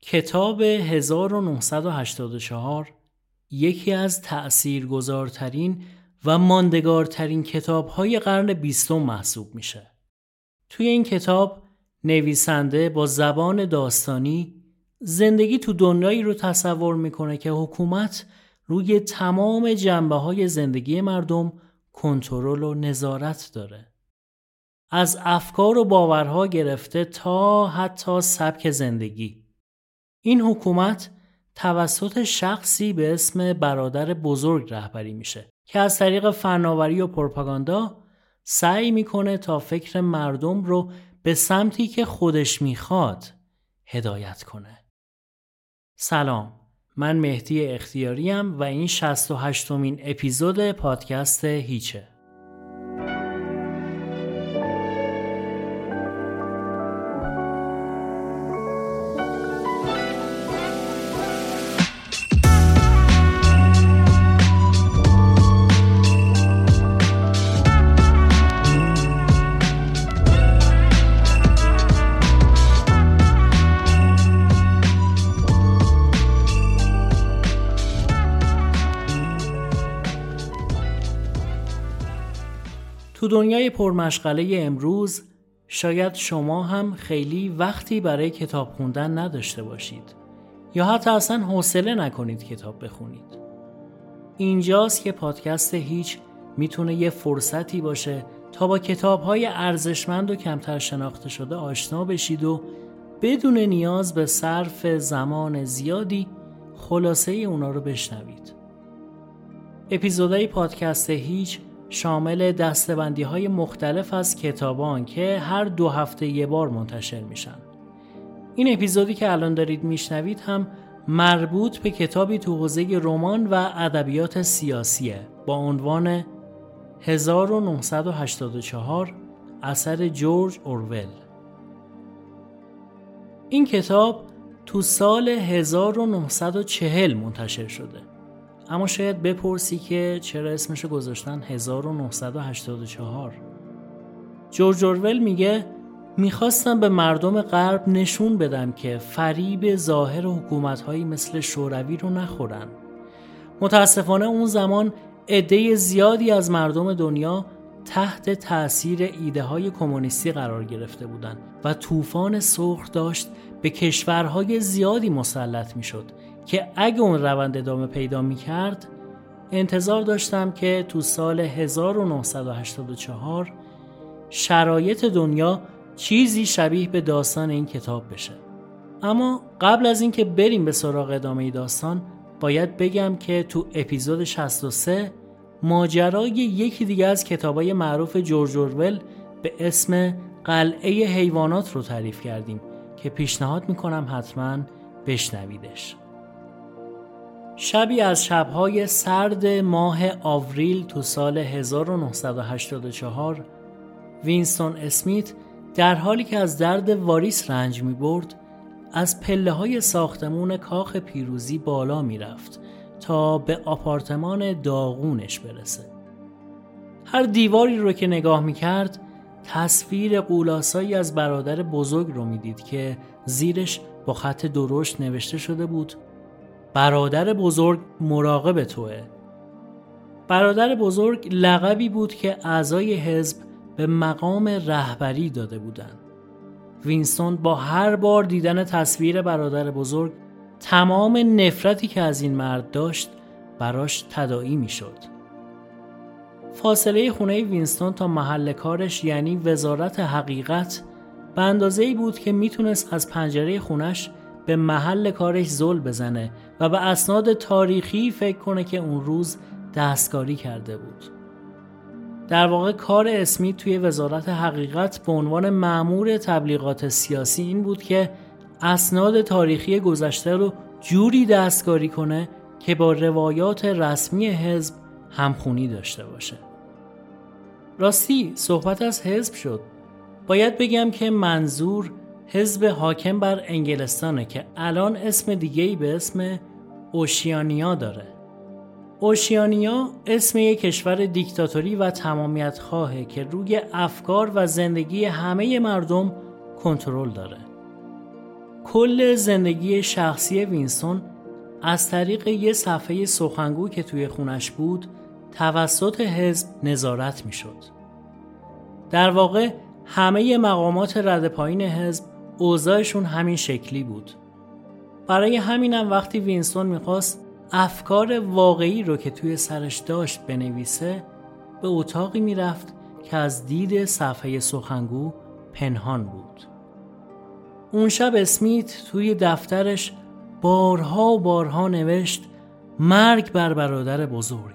کتاب 1984 یکی از تأثیرگذارترین و ماندگارترین کتاب‌های قرن 20 محسوب میشه. توی این کتاب نویسنده با زبان داستانی زندگی تو دنیایی رو تصور میکنه که حکومت روی تمام جنبه‌های زندگی مردم کنترل و نظارت داره. از افکار و باورها گرفته تا حتی سبک زندگی. این حکومت توسط شخصی به اسم برادر بزرگ رهبری میشه که از طریق فناوری و پروپاگاندا سعی میکنه تا فکر مردم رو به سمتی که خودش میخواد هدایت کنه. سلام، من مهدی اختیاریم و این 68مین اپیزود پادکست هیچه. تو دنیای پرمشغله امروز شاید شما هم خیلی وقتی برای کتاب خوندن نداشته باشید یا حتی اصلا حوصله نکنید کتاب بخونید. اینجاست که پادکست هیچ میتونه یه فرصتی باشه تا با کتاب‌های ارزشمند و کمتر شناخته شده آشنا بشید و بدون نیاز به صرف زمان زیادی خلاصه اونا رو بشنوید. اپیزودهای پادکست هیچ شامل دسته‌بندی‌های مختلف از کتابان که هر 2 هفته یه بار منتشر میشن. این اپیزودی که الان دارید میشنوید هم مربوط به کتابی تو حوزه رمان و ادبیات سیاسیه با عنوان 1984 اثر جورج اورول. این کتاب تو سال 1940 منتشر شده. اما شاید بپرسی که چرا اسمشو گذاشتن 1984؟ جورج اورول میگه میخواستم به مردم غرب نشون بدم که فریب ظاهر حکومت‌هایی مثل شوروی رو نخورن. متاسفانه اون زمان عده زیادی از مردم دنیا تحت تأثیر ایده‌های کمونیستی قرار گرفته بودند و طوفان سرخ داشت به کشورهای زیادی مسلط میشد که اگه اون روند ادامه پیدا میکرد انتظار داشتم که تو سال 1984 شرایط دنیا چیزی شبیه به داستان این کتاب بشه. اما قبل از اینکه بریم به سراغ ادامه داستان باید بگم که تو اپیزود 63 ماجرای یکی دیگه از کتابای معروف جورج اورول به اسم قلعه حیوانات رو تعریف کردیم که پیشنهاد میکنم حتما بشنویدش. شبی از شب‌های سرد ماه آوریل تو سال 1984 وینستون اسمیت در حالی که از درد واریس رنج می‌برد از پله‌های ساختمون کاخ پیروزی بالا می‌رفت تا به آپارتمان داغونش برسه. هر دیواری رو که نگاه می‌کرد تصویر قولاسایی از برادر بزرگ رو می‌دید که زیرش با خط درشت نوشته شده بود برادر بزرگ مراقب توه. برادر بزرگ لقبی بود که اعضای حزب به مقام رهبری داده بودند. وینستون با هر بار دیدن تصویر برادر بزرگ تمام نفرتی که از این مرد داشت براش تداعی می شد. فاصله خونه وینستون تا محل کارش یعنی وزارت حقیقت به اندازه‌ای بود که میتونست از پنجره خونش به محل کارش زل بزنه و به اسناد تاریخی فکر کنه که اون روز دستکاری کرده بود. در واقع کار اسمیت توی وزارت حقیقت به عنوان مأمور تبلیغات سیاسی این بود که اسناد تاریخی گذشته رو جوری دستکاری کنه که با روایات رسمی حزب همخونی داشته باشه. راستی صحبت از حزب شد. باید بگم که منظور حزب حاکم بر انگلستانه که الان اسم دیگه‌ای به اسم اوشیانیا داره. اوشیانیا اسم یک کشور دیکتاتوری و تمامیت خواهه که روی افکار و زندگی همه مردم کنترل داره. کل زندگی شخصی وینستون از طریق یه صفحه سخنگو که توی خونش بود توسط حزب نظارت می شد. در واقع همه مقامات رده پایین حزب اوضاعشون همین شکلی بود. برای همینم وقتی وینستون میخواست افکار واقعی رو که توی سرش داشت بنویسه، به اتاقی میرفت که از دید صفحه سخنگو پنهان بود. اون شب اسمیت توی دفترش بارها و بارها نوشت مرگ بر برادر بزرگ.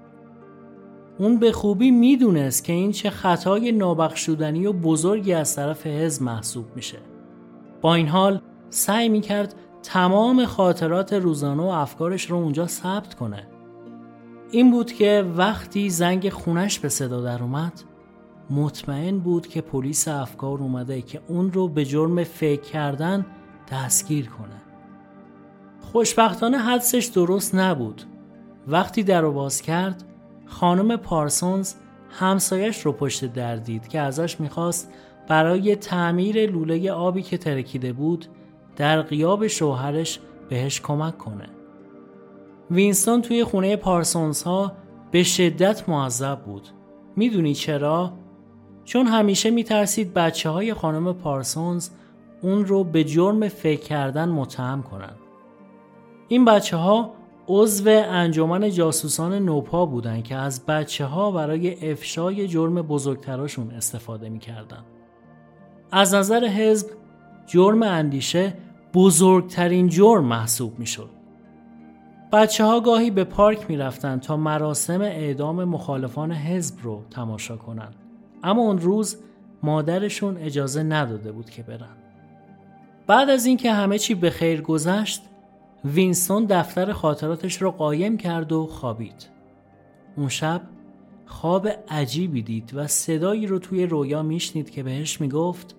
اون به خوبی میدونست که این چه خطای نابخشودنی و بزرگی از طرف حزب محسوب میشه. با این حال سعی میکرد تمام خاطرات روزانه و افکارش رو اونجا ثبت کنه. این بود که وقتی زنگ خونش به صدا در اومد، مطمئن بود که پلیس افکار اومده که اون رو به جرم فکر کردن دستگیر کنه. خوشبختانه حدسش درست نبود. وقتی در رو باز کرد، خانم پارسونز همسایش رو پشت در دید که ازش میخواست برای تعمیر لوله آبی که ترکیده بود در غیاب شوهرش بهش کمک کنه. وینستون توی خونه پارسونز ها به شدت معذب بود. میدونی چرا؟ چون همیشه میترسید بچه های خانم پارسونز اون رو به جرم فکر کردن متهم کنن. این بچه ها عضو انجمن جاسوسان نوپا بودن که از بچه ها برای افشای جرم بزرگتراشون استفاده میکردن. از نظر حزب جرم اندیشه بزرگترین جرم محسوب میشد. بچه ها گاهی به پارک میرفتن تا مراسم اعدام مخالفان حزب رو تماشا کنن. اما اون روز مادرشون اجازه نداده بود که برن. بعد از اینکه همه چی به خیر گذشت، وینستون دفتر خاطراتش رو قایم کرد و خوابید. اون شب خواب عجیبی دید و صدایی رو توی رویا میشنید که بهش میگفت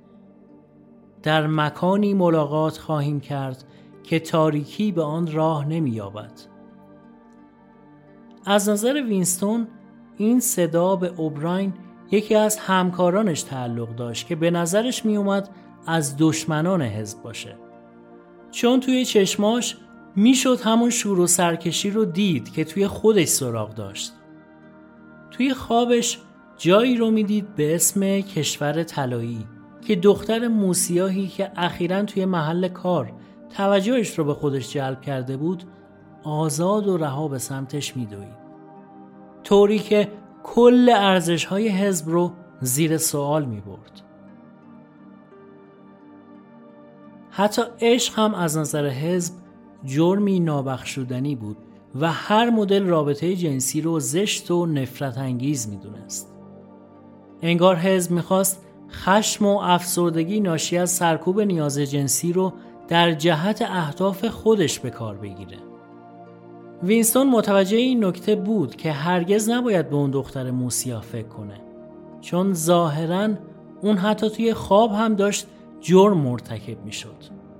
در مکانی ملاقات خواهیم کرد که تاریکی به آن راه نمی‌یابد. از نظر وینستون این صدا به اوبراین یکی از همکارانش تعلق داشت که به نظرش می اومد از دشمنان حزب باشه، چون توی چشماش میشد همون شور و سرکشی رو دید که توی خودش سراغ داشت. توی خوابش جایی رو میدید به اسم کشور طلایی که دختر موسیاهی که اخیراً توی محل کار توجهش رو به خودش جلب کرده بود آزاد و رها به سمتش میدوید، طوری که کل ارزش‌های حزب رو زیر سوال می‌برد. حتی عشق هم از نظر حزب جرمی نابخشودنی بود و هر مدل رابطه جنسی رو زشت و نفرت انگیز می‌دونست. انگار حزب می‌خواست خشم و افسردگی ناشی از سرکوب نیاز جنسی رو در جهت اهداف خودش به کار بگیره. وینستون متوجه این نکته بود که هرگز نباید به اون دختر موسیا فکر کنه، چون ظاهراً اون حتی توی خواب هم داشت جرم مرتکب می شد.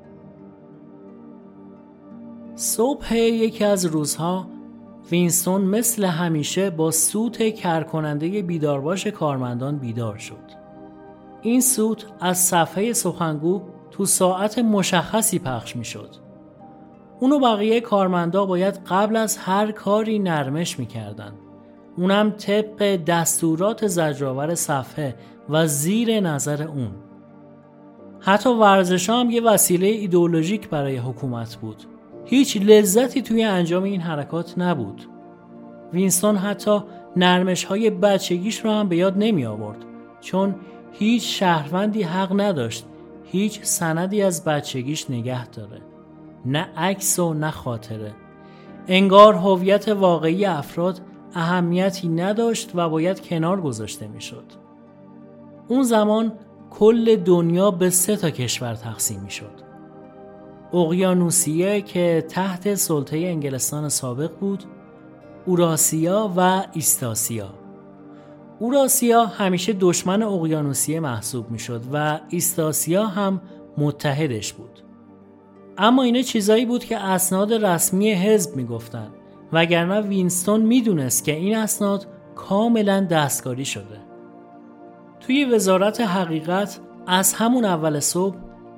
صبح یکی از روزها وینستون مثل همیشه با سوت کرکننده بیدارباش کارمندان بیدار شد. این سوت از صفحه سخنگو تو ساعت مشخصی پخش می شد. اونو بقیه کارمندا باید قبل از هر کاری نرمش می کردن. اونم طبق دستورات زجرآور صفحه و زیر نظر اون. حتی ورزش هم یه وسیله ایدئولوژیک برای حکومت بود. هیچ لذتی توی انجام این حرکات نبود. وینستون حتی نرمش های بچگیش رو هم به یاد نمی آورد، چون هیچ شهروندی حق نداشت هیچ سندی از بچگیش نگه داره، نه عکس و نه خاطره. انگار هویت واقعی افراد اهمیتی نداشت و باید کنار گذاشته میشد. اون زمان کل دنیا به 3 کشور تقسیم میشد: اقیانوسیه که تحت سلطه انگلستان سابق بود، اوراسیا و ایستاسیا. اوراسیا همیشه دشمن اقیانوسیه محسوب میشد و ایستاسیا هم متحدش بود. اما اینا چیزایی بود که اسناد رسمی حزب میگفتن، وگرنه وینستون میدونست که این اسناد کاملا دستکاری شده. توی وزارت حقیقت از همون اول صبح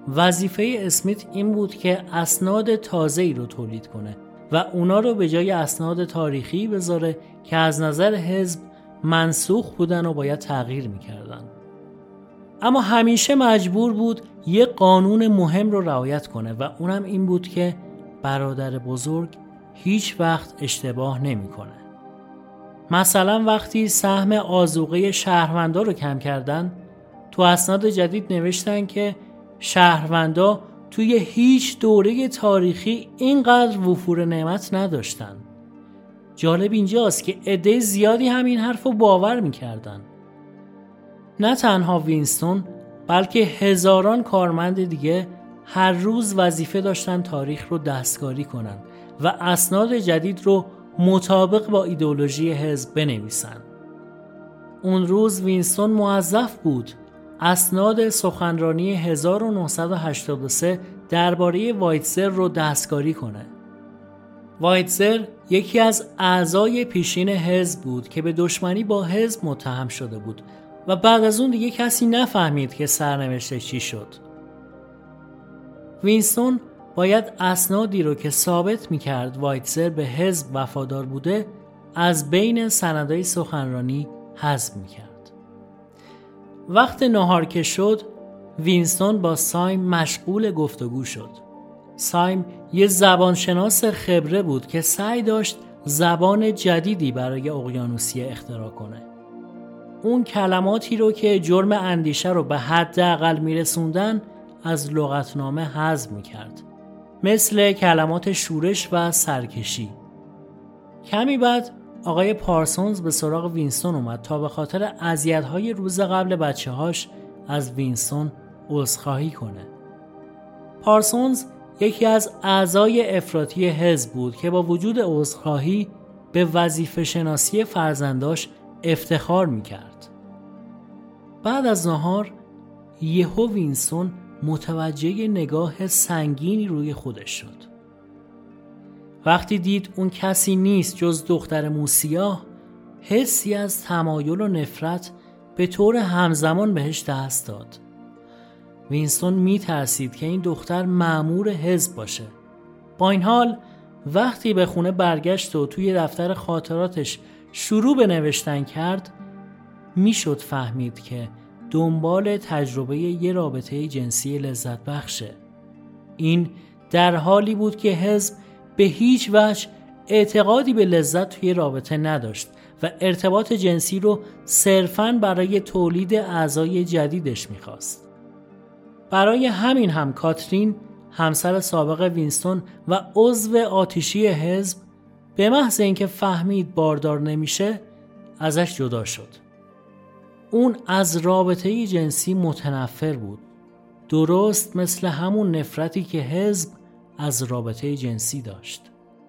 وظیفه اسمیت این بود که اسناد تازه‌ای رو تولید کنه و اونا رو به جای اسناد تاریخی بذاره که از نظر حزب منسوخ بودن و باید تغییر میکردن. اما همیشه مجبور بود یه قانون مهم رو رعایت کنه و اونم این بود که برادر بزرگ هیچ وقت اشتباه نمیکنه. مثلا وقتی سهم آذوقه شهروندا رو کم کردن، تو اسناد جدید نوشتن که شهروندا توی هیچ دوره تاریخی اینقدر وفور نعمت نداشتن. جالب اینجاست که عده زیادی همین حرف رو باور میکردن. نه تنها وینستون بلکه هزاران کارمند دیگه هر روز وظیفه داشتن تاریخ رو دستکاری کنن و اسناد جدید رو مطابق با ایدئولوژی حزب بنویسن. اون روز وینستون موظف بود اسناد سخنرانی 1983 درباره وایتزر رو دستکاری کنه. وایتزر یکی از اعضای پیشین حزب بود که به دشمنی با حزب متهم شده بود و بعد از اون دیگه کسی نفهمید که سرنوشتش چی شد. وینستون باید اسنادی رو که ثابت می‌کرد وایتزر به حزب وفادار بوده از بین سندهای سخنرانی حذف می‌کرد. وقت نهار که شد، وینستون با سایم مشغول گفتگو شد. سایم یه زبانشناس خبره بود که سعی داشت زبان جدیدی برای اقیانوسیه اختراع کنه. اون کلماتی رو که جرم اندیشه رو به حداقل میرسوندن از لغتنامه حذف میکرد، مثل کلمات شورش و سرکشی. کمی بعد آقای پارسونز به سراغ وینستون اومد تا به خاطر اذیت‌های روز قبل بچه‌هاش از وینستون عذرخواهی کنه. پارسونز یکی از اعضای افراطی حزب بود که با وجود عذرخواهی به وظیفه شناسی فرزنداش افتخار میکرد. بعد از نهار یهو وینستون متوجه نگاه سنگینی روی خودش شد. وقتی دید اون کسی نیست جز دختر موسیاه، حسی از تمایل و نفرت به طور همزمان بهش دست داد. وینستون میترسید که این دختر مأمور حزب باشه. با این حال وقتی به خونه برگشت و توی دفتر خاطراتش شروع به نوشتن کرد، میشد فهمید که دنبال تجربه یه رابطه جنسی لذت بخشه. این در حالی بود که حزب به هیچ وجه اعتقادی به لذت توی رابطه نداشت و ارتباط جنسی رو صرفاً برای تولید اعضای جدیدش میخواست. برای همین هم کاترین، همسر سابق وینستون و عضو آتشی حزب، به محض اینکه فهمید باردار نمیشه ازش جدا شد. اون از رابطه جنسی متنفر بود، درست مثل همون نفرتی که حزب از رابطه جنسی داشت.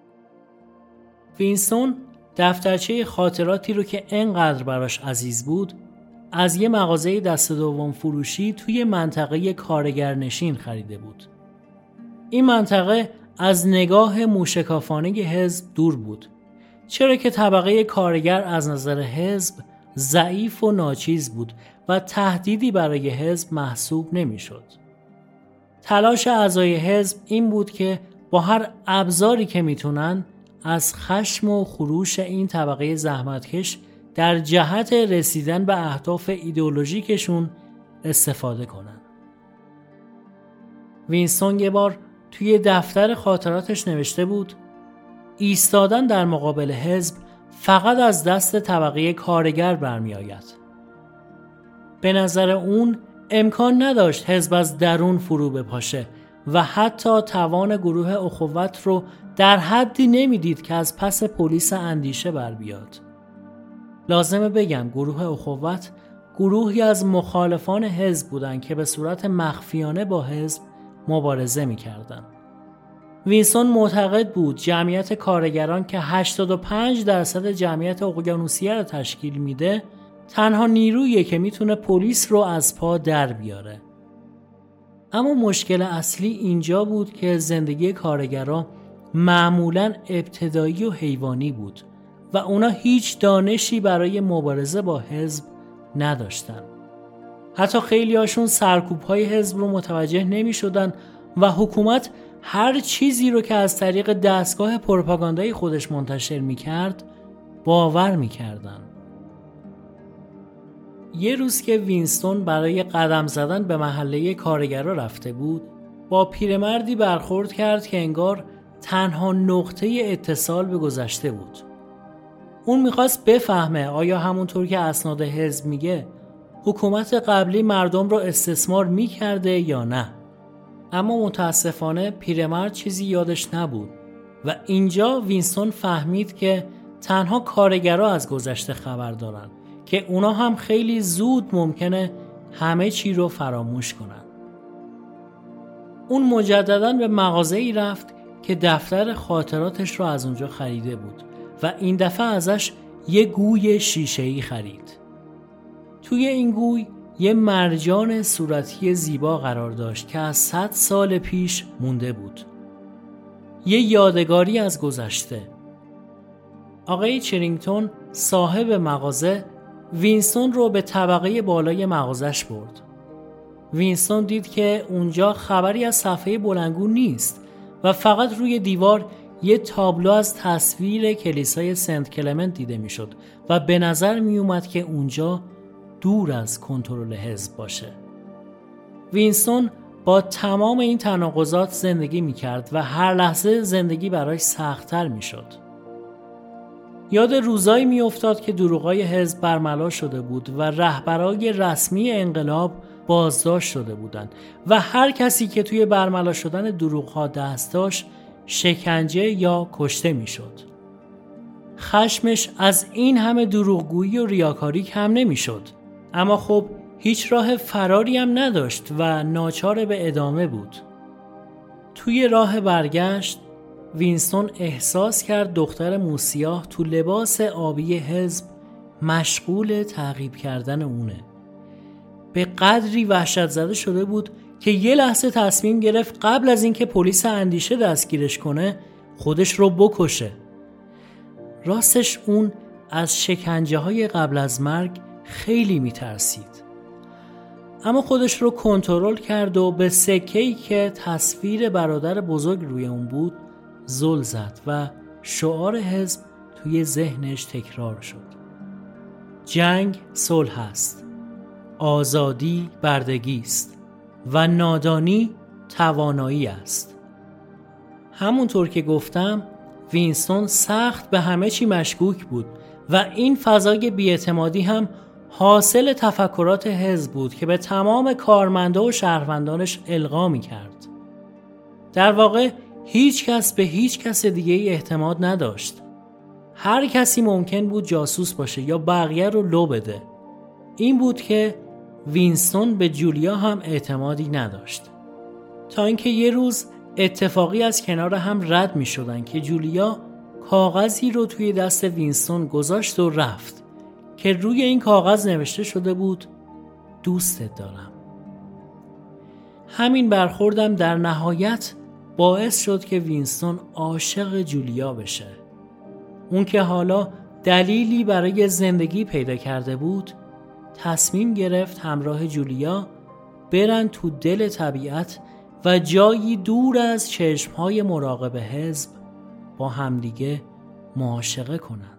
وینستون دفترچه خاطراتی رو که انقدر براش عزیز بود از یه مغازه دست دوم فروشی توی منطقه کارگرنشین خریده بود. این منطقه از نگاه موشکافانه حزب دور بود، چرا که طبقه کارگر از نظر حزب ضعیف و ناچیز بود و تهدیدی برای حزب محسوب نمی‌شد. تلاش اعضای حزب این بود که با هر ابزاری که میتونن از خشم و خروش این طبقه زحمتکش در جهت رسیدن به اهداف ایدئولوژیکشون استفاده کنن. وینستون یه بار توی دفتر خاطراتش نوشته بود: ایستادن در مقابل حزب فقط از دست طبقه کارگر برمی آید. به نظر اون امکان نداشت حزب از درون فرو بپاشه و حتی توان گروه اخوت رو در حدی نمیدید که از پس پلیس اندیشه بر بیاد. لازمه بگم گروه اخوت گروهی از مخالفان حزب بودن که به صورت مخفیانه با حزب مبارزه می‌کردند. وینستون معتقد بود جمعیت کارگران که 85% جمعیت اقیانوسیه را تشکیل میده تنها نیرویی که میتونه پلیس رو از پا در بیاره. اما مشکل اصلی اینجا بود که زندگی کارگران معمولاً ابتدایی و حیوانی بود و اونا هیچ دانشی برای مبارزه با حزب نداشتن. حتی خیلی هاشون سرکوب‌های حزب رو متوجه نمی شدن و حکومت هر چیزی رو که از طریق دستگاه پروپاگاندای خودش منتشر می کرد باور می کردن. یه روز که وینستون برای قدم زدن به محله کارگرا رفته بود، با پیرمردی برخورد کرد که انگار تنها نقطه اتصال به گذشته بود. اون میخواست بفهمه آیا همونطور که اسناد حزب میگه حکومت قبلی مردم رو استثمار میکرده یا نه. اما متاسفانه پیرمرد چیزی یادش نبود و اینجا وینستون فهمید که تنها کارگرا از گذشته خبر دارن که اونا هم خیلی زود ممکنه همه چی رو فراموش کنن. اون مجدداً به مغازه‌ای رفت که دفتر خاطراتش رو از اونجا خریده بود و این دفعه ازش یه گوی شیشه‌ای خرید. توی این گوی یه مرجان صورتی زیبا قرار داشت که از 100 سال پیش مونده بود. یه یادگاری از گذشته. آقای چرینگتون صاحب مغازه وینستون رو به طبقه بالای مغازش برد. وینستون دید که اونجا خبری از صفحه بلندگو نیست و فقط روی دیوار یه تابلو از تصویر کلیسای سنت کلمنت دیده میشد و به نظر می اومد که اونجا دور از کنترل حزب باشه. وینستون با تمام این تناقضات زندگی می کرد و هر لحظه زندگی براش سخت‌تر می شد. یاد روزایی می افتاد که دروغای حزب برملا شده بود و رهبرای رسمی انقلاب بازداشت شده بودند و هر کسی که توی برملا شدن دروغ‌ها دست داشت شکنجه یا کشته می شد. خشمش از این همه دروغگویی و ریاکاری کم نمی شد. اما خب هیچ راه فراری هم نداشت و ناچار به ادامه بود. توی راه برگشت وینستون احساس کرد دختر موسیاه تو لباس آبی حزب مشغول تعقیب کردن اونه. به قدری وحشت زده شده بود که یه لحظه تصمیم گرفت قبل از اینکه پلیس اندیشه دستگیرش کنه خودش رو بکشه. راستش اون از شکنجه‌های قبل از مرگ خیلی میترسید. اما خودش رو کنترل کرد و به سکه‌ای که تصویر برادر بزرگ روی اون بود زل زد و شعار حزب توی ذهنش تکرار شد. جنگ صلح است، آزادی بردگی است و نادانی توانایی است. همونطور که گفتم وینستون سخت به همه چی مشکوک بود و این فضای بی‌اعتمادی هم حاصل تفکرات حزب بود که به تمام کارمندا و شهروندانش القا می‌کرد. در واقع هیچ کس به هیچ کس دیگه اعتماد نداشت. هر کسی ممکن بود جاسوس باشه یا بقیه رو لو بده. این بود که وینستون به جولیا هم اعتمادی نداشت. تا اینکه یه روز اتفاقی از کنار هم رد می شدن که جولیا کاغذی رو توی دست وینستون گذاشت و رفت که روی این کاغذ نوشته شده بود دوستت دارم. همین برخوردم در نهایت باعث شد که وینستون عاشق جولیا بشه. اون که حالا دلیلی برای زندگی پیدا کرده بود تصمیم گرفت همراه جولیا برن تو دل طبیعت و جایی دور از چشمهای مراقب حزب با همدیگه معاشقه کنن.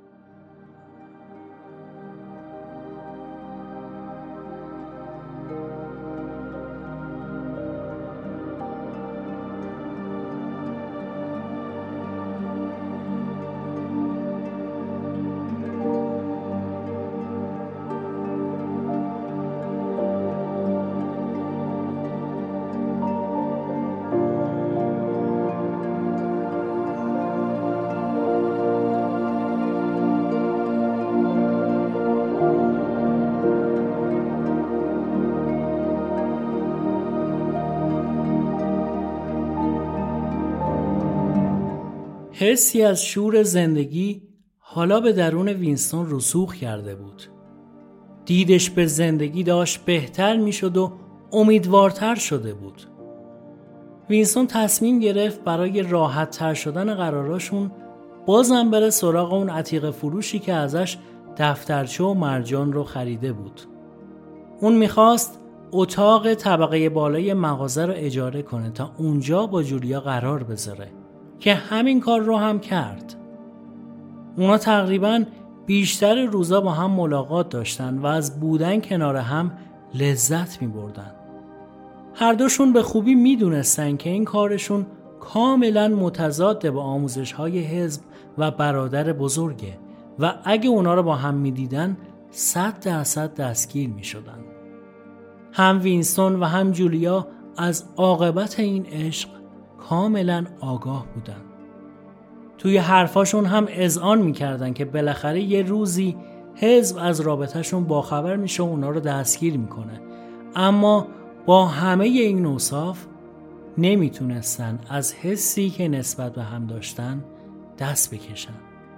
حسی از شور زندگی حالا به درون وینستون رسوخ کرده بود. دیدش به زندگی داشت بهتر می شد و امیدوارتر شده بود. وینستون تصمیم گرفت برای راحت تر شدن قراراشون بازم بره سراغ اون عتیقه فروشی که ازش دفترچه و مرجان رو خریده بود. اون میخواست اتاق طبقه بالای مغازه رو اجاره کنه تا اونجا با جولیا قرار بذاره که همین کار رو هم کرد. اونا تقریباً بیشتر روزا با هم ملاقات داشتن و از بودن کنار هم لذت می‌بردن. هر دوشون به خوبی میدونستن که این کارشون کاملاً متضاد با آموزش‌های حزب و برادر بزرگه و اگه اونا رو با هم میدیدن 100% دستگیر میشدن. هم وینستون و هم جولیا از عاقبت این عشق کاملاً آگاه بودن. توی حرفاشون هم اذعان میکردن که بالاخره یه روزی حزب از رابطهشون باخبر میشه و اونا رو دستگیر میکنه، اما با همه این اوصاف نمیتونستن از حسی که نسبت به هم داشتن دست بکشن.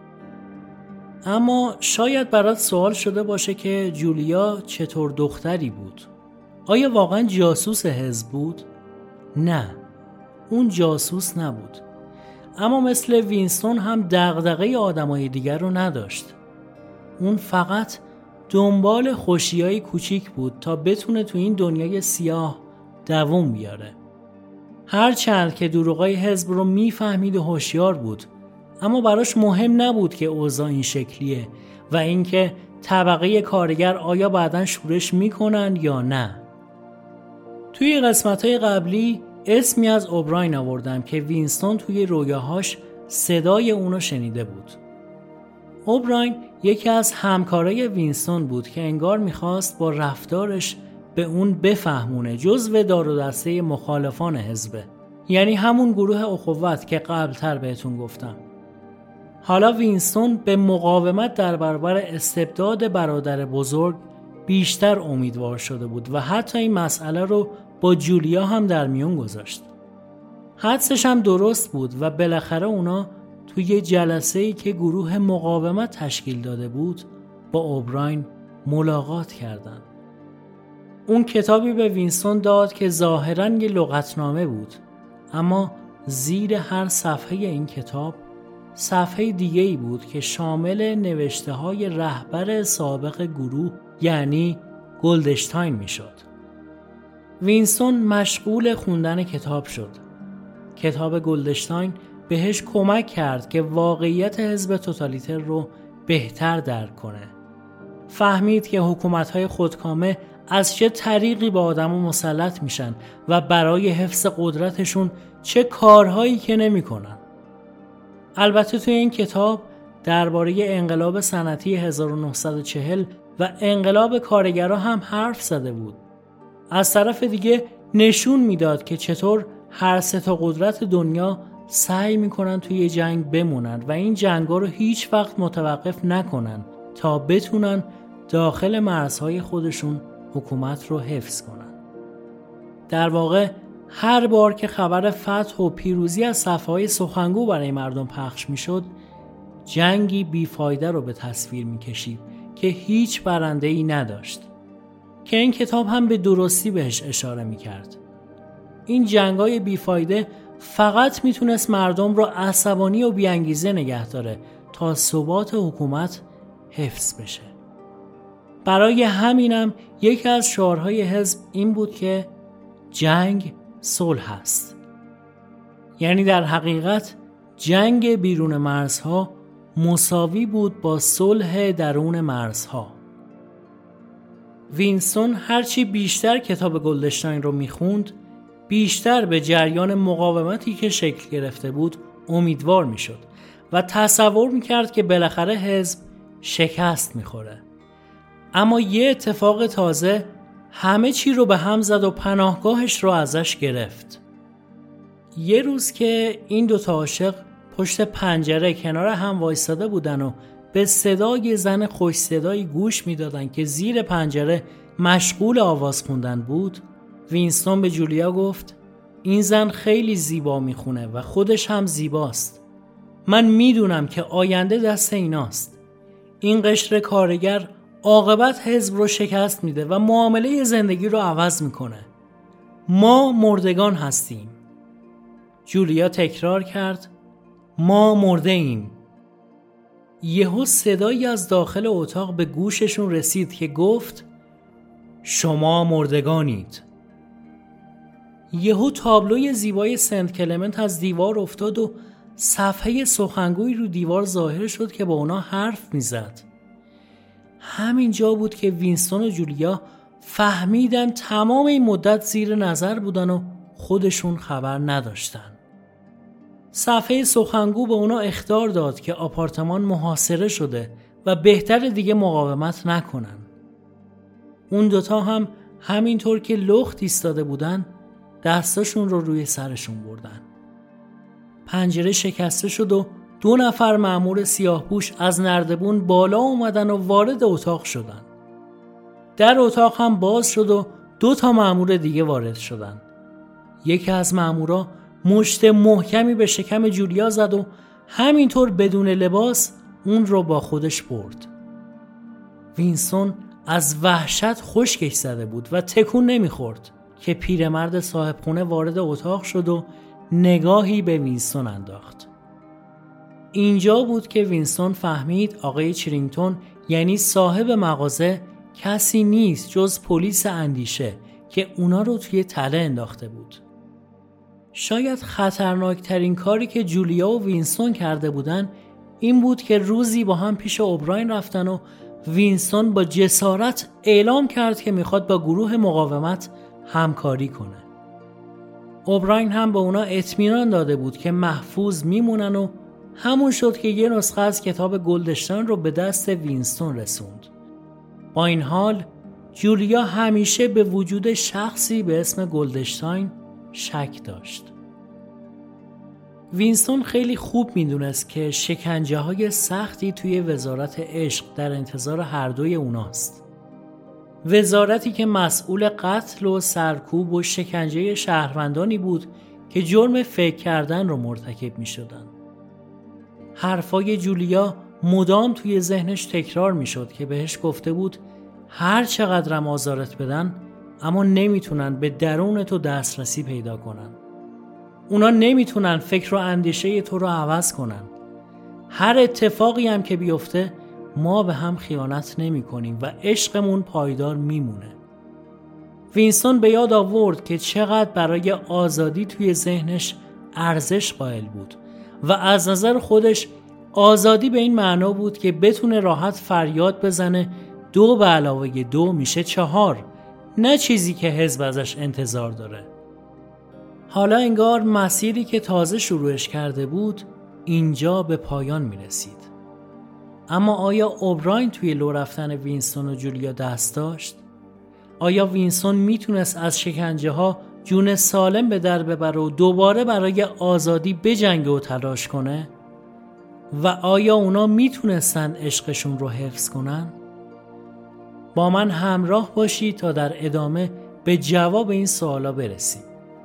اما شاید برات سوال شده باشه که جولیا چطور دختری بود؟ آیا واقعا جاسوس حزب بود؟ نه، اون جاسوس نبود. اما مثل وینستون هم دغدغه آدمای دیگر رو نداشت. اون فقط دنبال خوشیای کوچیک بود تا بتونه تو این دنیای سیاه دووم بیاره. هرچند که دروغای حزب رو میفهمید و هوشیار بود، اما براش مهم نبود که اوضاع این شکلیه و اینکه طبقه کارگر آیا بعداً شورش میکنن یا نه. توی قسمت‌های قبلی اسمی از اوبراین آوردم که وینستون توی رویاهاش صدای اونو شنیده بود. اوبراین یکی از همکارای وینستون بود که انگار میخواست با رفتارش به اون بفهمونه جزو دار و دسته مخالفان حزبه، یعنی همون گروه اخوت که قبلتر بهتون گفتم. حالا وینستون به مقاومت در برابر استبداد برادر بزرگ بیشتر امیدوار شده بود و حتی این مسئله رو با جولیا هم در میون گذاشت. حدسش هم درست بود و بالاخره اونا توی یه جلسه‌ای که گروه مقاومت تشکیل داده بود با اوبراین ملاقات کردن. اون کتابی به وینستون داد که ظاهراً یه لغتنامه بود، اما زیر هر صفحه این کتاب صفحه دیگه‌ای بود که شامل نوشته‌های رهبر سابق گروه یعنی گلدشتاین میشد. وینستون مشغول خوندن کتاب شد. کتاب گلدشتاین بهش کمک کرد که واقعیت حزب توتالیتر رو بهتر درک کنه. فهمید که حکومت‌های خودکامه از چه طریقی با آدم‌ها مسلط میشن و برای حفظ قدرتشون چه کارهایی که نمی‌کنن. البته توی این کتاب درباره انقلاب صنعتی 1940 و انقلاب کارگرها هم حرف زده بود. از طرف دیگه نشون میداد که چطور هر سه تا قدرت دنیا سعی میکنن توی جنگ بمونن و این جنگا رو هیچ وقت متوقف نکنن تا بتونن داخل مرزهای خودشون حکومت رو حفظ کنن. در واقع هر بار که خبر فتح و پیروزی از صفحه‌های سخنگو برای مردم پخش میشد، جنگی بیفایده رو به تصویر میکشید که هیچ برنده‌ای نداشت، که این کتاب هم به درستی بهش اشاره میکرد. این جنگای بیفایده فقط میتونست مردم رو عصبانی و بیانگیزه نگه داره تا ثبات حکومت حفظ بشه. برای همینم یکی از شعارهای حزب این بود که جنگ صلح است. یعنی در حقیقت جنگ بیرون مرزها مساوی بود با صلح درون مرزها. وینستون هرچی بیشتر کتاب گلدشتاین رو میخوند، بیشتر به جریان مقاومتی که شکل گرفته بود امیدوار میشد و تصور میکرد که بالاخره حزب شکست میخوره. اما یه اتفاق تازه همه چی رو به هم زد و پناهگاهش رو ازش گرفت. یه روز که این دوتا عاشق پشت پنجره کنار هم وایساده بودن و به صدای زن خوش صدایی گوش میدادن که زیر پنجره مشغول آواز خوندن بود، وینستون به جولیا گفت این زن خیلی زیبا میخونه و خودش هم زیباست. من میدونم که آینده دست ایناست. این قشر کارگر عاقبت حزب رو شکست میده و معامله زندگی رو عوض میکنه. ما مردگان هستیم. جولیا تکرار کرد ما مرده ایم. یهو صدایی از داخل اتاق به گوششون رسید که گفت شما مردگانید. یهو تابلوی زیبای سنت کلمنت از دیوار افتاد و صفحه سخنگوی رو دیوار ظاهر شد که با اونا حرف میزد. همین جا بود که وینستون و جولیا فهمیدن تمام این مدت زیر نظر بودن و خودشون خبر نداشتن. صفحه سخنگو به اونا اخطار داد که آپارتمان محاصره شده و بهتر دیگه مقاومت نکنن. اون دوتا هم همینطور که لخت ایستاده بودن دستاشون رو روی سرشون بردن. پنجره شکسته شد و 2 نفر مأمور سیاهپوش از نردبون بالا اومدن و وارد اتاق شدن. در اتاق هم باز شد و 2 تا مأمور دیگه وارد شدن. یکی از مأمورا مشت محکمی به شکم جولیا زد و همینطور بدون لباس اون رو با خودش برد. وینستون از وحشت خشکش زده بود و تکون نمیخورد که پیرمرد صاحب خونه وارد اتاق شد و نگاهی به وینستون انداخت. اینجا بود که وینستون فهمید آقای چرینگتون یعنی صاحب مغازه کسی نیست جز پلیس اندیشه که اونا رو توی تله انداخته بود. شاید خطرناکترین کاری که جولیا و وینستون کرده بودن این بود که روزی با هم پیش اوبراین رفتن و وینستون با جسارت اعلام کرد که میخواد با گروه مقاومت همکاری کنه. اوبراین هم به اونا اطمینان داده بود که محفوظ میمونن و همون شد که یه نسخه از کتاب گلدشتاین رو به دست وینستون رسوند. با این حال جولیا همیشه به وجود شخصی به اسم گلدشتاین شک داشت. وینستون خیلی خوب میدونست که شکنجه‌های سختی توی وزارت عشق در انتظار هر دوی اوناست. وزارتی که مسئول قتل و سرکوب و شکنجه شهروندانی بود که جرم فکر کردن رو مرتکب می شدن. حرفای جولیا مدام توی ذهنش تکرار می شد که بهش گفته بود هر چقدرم آزارت بدن اما نمیتونن به درون تو دسترسی پیدا کنن. اونا نمیتونن فکر و اندیشه تو رو عوض کنن. هر اتفاقی هم که بیفته ما به هم خیانت نمی کنیم و عشقمون پایدار میمونه. وینستون به یاد آورد که چقدر برای آزادی توی ذهنش ارزش قائل بود و از نظر خودش آزادی به این معنا بود که بتونه راحت فریاد بزنه 2 به علاوه 2 میشه 4، نه چیزی که حزب ازش انتظار داره. حالا انگار مسیری که تازه شروعش کرده بود اینجا به پایان می رسید. اما آیا اوبراین توی لو رفتن وینستون و جولیا دست داشت؟ آیا وینستون میتونست از شکنجه ها جون سالم به در ببره و دوباره برای آزادی بجنگه و تلاش کنه؟ و آیا اونا میتونستن عشقشون رو حفظ کنن؟ با من همراه باشید تا در ادامه به جواب این سوالا برسیم.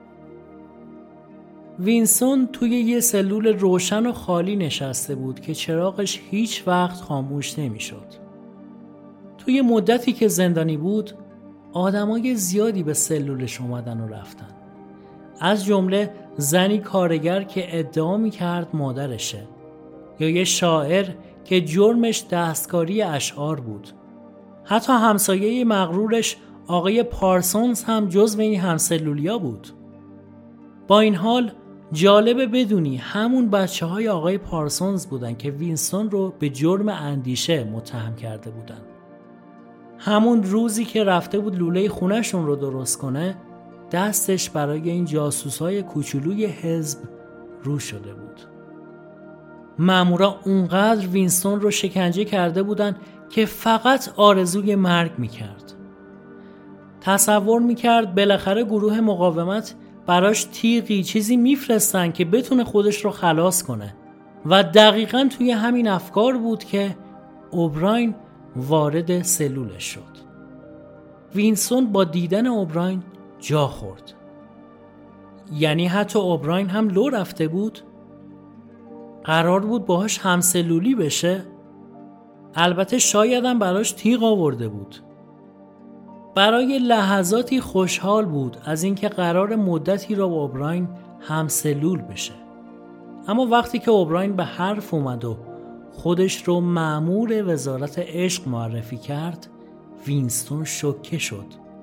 وینستون توی یه سلول روشن و خالی نشسته بود که چراغش هیچ وقت خاموش نمی شد. توی مدتی که زندانی بود آدمای زیادی به سلولش اومدن و رفتن. از جمله زنی کارگر که ادعا می کرد مادرشه، یا یه شاعر که جرمش دستکاری اشعار بود. حتی همسایه مغرورش آقای پارسونز هم جزو این همسلولیا بود. با این حال جالبه بدونی همون بچه‌های آقای پارسونز بودن که وینستون رو به جرم اندیشه متهم کرده بودن. همون روزی که رفته بود لوله خونه‌شون رو درست کنه دستش برای این جاسوسای کوچولوی حزب رو شده بود. مامورا اونقدر وینستون رو شکنجه کرده بودن که فقط آرزوی مرگ میکرد. تصور میکرد بالاخره گروه مقاومت براش تیغی چیزی میفرستن که بتونه خودش رو خلاص کنه و دقیقاً توی همین افکار بود که اوبراین وارد سلولش شد. وینستون با دیدن اوبراین جا خورد. یعنی حتی اوبراین هم لو رفته بود؟ قرار بود باهاش همسلولی بشه؟ البته شاید هم براش تیغ آورده بود. برای لحظاتی خوشحال بود از اینکه قرار مدتی را با اوبراین همسلول بشه. اما وقتی که اوبراین به حرف اومد و خودش رو مأمور وزارت عشق معرفی کرد، وینستون شوکه شد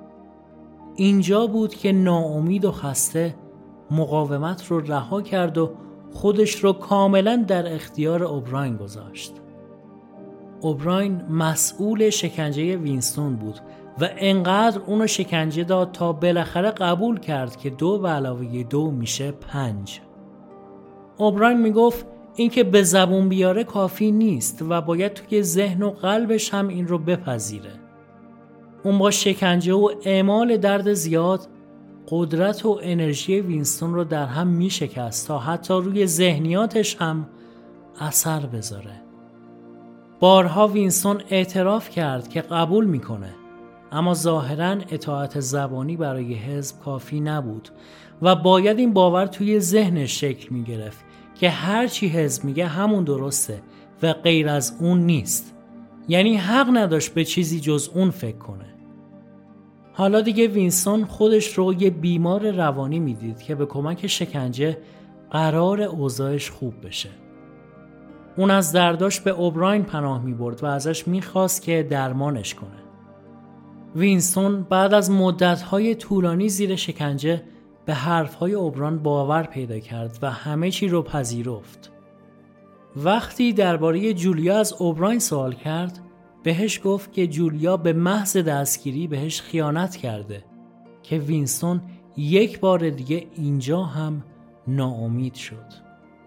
اینجا بود که ناامید و خسته مقاومت رو رها کرد و خودش رو کاملا در اختیار اوبراین گذاشت. اوبراین مسئول شکنجه وینستون بود و انقدر اونو شکنجه داد تا بالاخره قبول کرد که 2+2 میشه 5. اوبراین میگفت اینکه به زبون بیاره کافی نیست و باید توی ذهن و قلبش هم این رو بپذیره. اون با شکنجه و اعمال درد زیاد قدرت و انرژی وینستون رو در هم میشکست تا حتی روی ذهنیاتش هم اثر بذاره. بارها وینستون اعتراف کرد که قبول میکنه، اما ظاهراً اطاعت زبانی برای حزب کافی نبود و باید این باور توی ذهنش شکل میگرفت که هر چی حزب میگه همون درسته و غیر از اون نیست. یعنی حق نداشت به چیزی جز اون فکر کنه. حالا دیگه وینستون خودش رو یه بیمار روانی میدید که به کمک شکنجه قرار اوضاعش خوب بشه. اون از درداش به اوبراین پناه میبرد و ازش میخواست که درمانش کنه. وینستون بعد از مدت‌های طولانی زیر شکنجه به حرف‌های اوبراین باور پیدا کرد و همه چی رو پذیرفت. وقتی درباره جولیا از اوبراین سوال کرد، بهش گفت که جولیا به محض دستگیری بهش خیانت کرده که وینستون یک بار دیگه اینجا هم ناامید شد.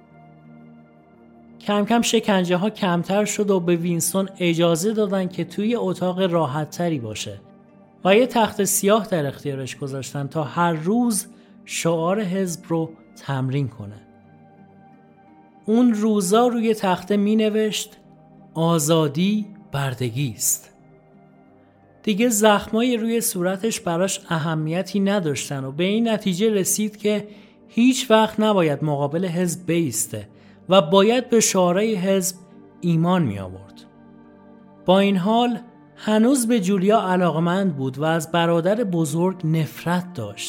کم کم شکنجه ها کمتر شد و به وینستون اجازه دادن که توی اتاق راحت تری باشه و یه تخت سیاه در اختیارش گذاشتن تا هر روز شعار حزب رو تمرین کنه. اون روزا روی تخته می نوشت آزادی بردگی است. دیگه زخمای روی صورتش براش اهمیتی نداشتن و به این نتیجه رسید که هیچ وقت نباید مقابل حزب بایسته و باید به شعارهای حزب ایمان می آورد. با این حال هنوز به جولیا علاقمند بود و از برادر بزرگ نفرت داشت.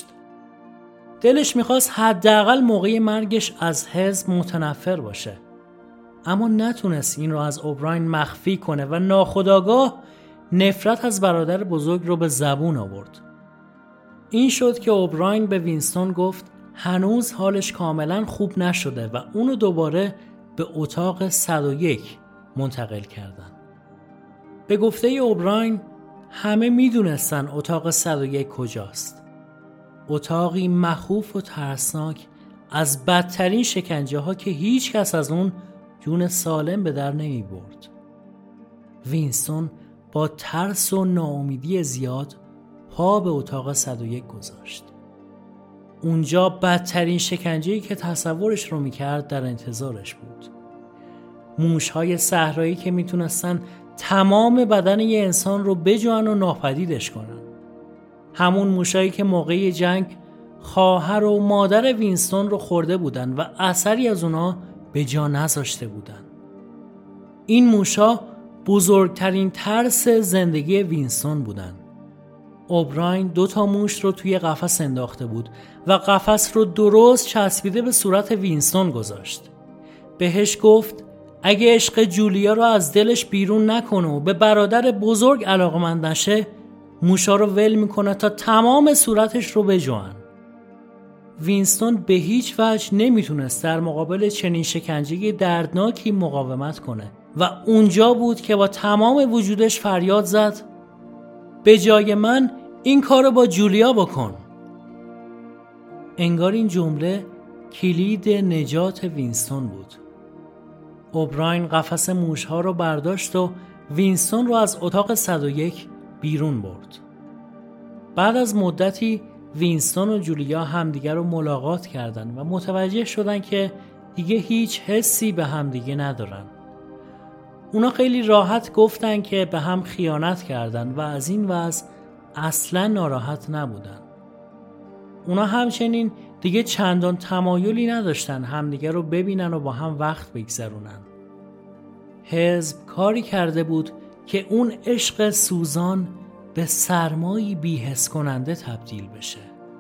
دلش میخواست حداقل موقع مرگش از حزب متنفر باشه، اما نتونست این رو از اوبراین مخفی کنه و ناخودآگاه نفرت از برادر بزرگ رو به زبون آورد. این شد که اوبراین به وینستون گفت هنوز حالش کاملا خوب نشده و اونو دوباره به اتاق 101 منتقل کردن. به گفته اوبراین همه میدونستن اتاق 101 کجاست. اتاقی مخوف و ترسناک از بدترین شکنجه ها که هیچ کس از اون جون سالم به در نمی برد. وینستون با ترس و ناامیدی زیاد پا به اتاق 101 گذاشت. اونجا بدترین شکنجه‌ای که تصورش رو میکرد در انتظارش بود. موش‌های صحرایی که میتونستن تمام بدن یه انسان رو بجوان و ناپدیدش کنن. همون موشایی که موقع جنگ خواهر و مادر وینستون رو خورده بودن و اثری از اونا به جا نذاشته بودن. این موشا بزرگترین ترس زندگی وینستون بودن. اوبراین 2 موش رو توی قفس انداخته بود و قفس رو درست چسبیده به صورت وینستون گذاشت. بهش گفت اگه عشق جولیا رو از دلش بیرون نکنه و به برادر بزرگ علاقمند نشه، موشا رو ول میکنه تا تمام صورتش رو بجوان. وینستون به هیچ وجه نمیتونست در مقابل چنین شکنجه دردناکی مقاومت کنه و اونجا بود که با تمام وجودش فریاد زد به جای من این کارو با جولیا بکن. انگار این جمله کلید نجات وینستون بود. اوبراین قفس موشها رو برداشت و وینستون رو از اتاق 101 بیرون برد. بعد از مدتی وینستون و جولیا همدیگر رو ملاقات کردن و متوجه شدن که دیگه هیچ حسی به همدیگه ندارن. اونا خیلی راحت گفتن که به هم خیانت کردن و از این وضع اصلا ناراحت نبودن. اونا همچنین دیگه چندان تمایلی نداشتن همدیگه رو ببینن و با هم وقت بگذرونن. حزب کاری کرده بود که اون عشق سوزان به سرمایی بی‌حس کننده تبدیل بشه.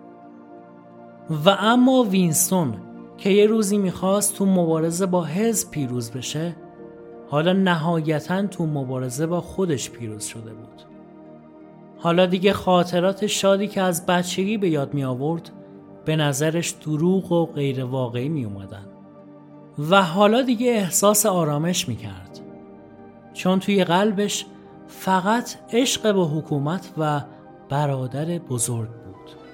و اما وینستون که یه روزی میخواست تو مبارزه با حزب پیروز بشه، حالا نهایتاً تو مبارزه با خودش پیروز شده بود. حالا دیگه خاطرات شادی که از بچگی به یاد می آورد به نظرش دروغ و غیر واقعی می اومدن و حالا دیگه احساس آرامش می کرد، چون توی قلبش فقط عشق به حکومت و برادر بزرگ بود.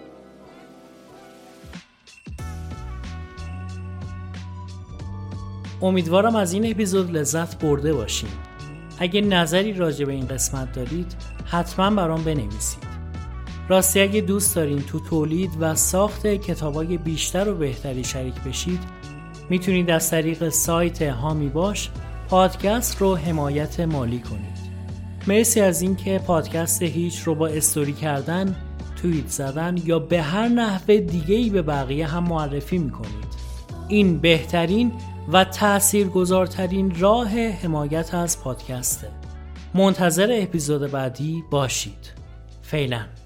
امیدوارم از این اپیزود لذت برده باشین. اگه نظری راجع به این قسمت دارید حتما برام بنویسید. راستی اگه دوست دارین تو تولید و ساخت کتابای بیشتر و بهتری شریک بشید، میتونید از طریق سایت هامی باش پادکست رو حمایت مالی کنید. مرسی از اینکه پادکست هیچ رو با استوری کردن، توییت زدن یا به هر نحو دیگه‌ای به بقیه هم معرفی میکنید. این بهترین و تأثیرگذارترین راه حمایت از پادکسته. منتظر اپیزود بعدی باشید. فعلا.